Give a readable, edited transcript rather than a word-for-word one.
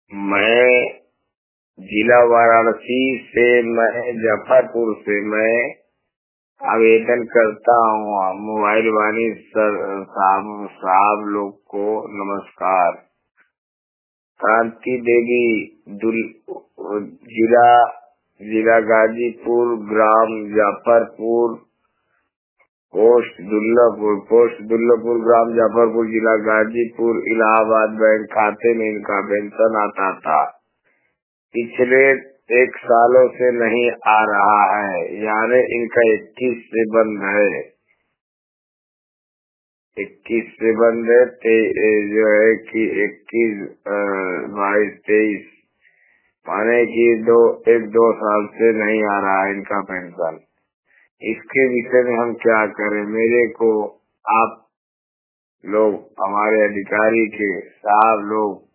मैं जिला वाराणसी से, मैं मुजफ्फरपुर से मैं आवेदन करता हूँ। मोबाइल वाणी साहब लोग को नमस्कार। क्रांति देवी जिला जिला गाजीपुर, ग्राम मुजफ्फरपुर, पोस्ट दुल्लभपुर, ग्राम मुजफ्फरपुर, जिला गाजीपुर, इलाहाबाद बैंक खाते में इनका पेंशन आता था। पिछले 1 सालों से नहीं आ रहा है, यानी इनका 21 से बंद है। 21 से बंद है, जो है कि 21, 22, 23 माने कि 1-2 साल से नहीं आ रहा है इनका पेंशन। इसके विषय में हम क्या करें? मेरे को आप लोग, हमारे अधिकारी के साहब लोग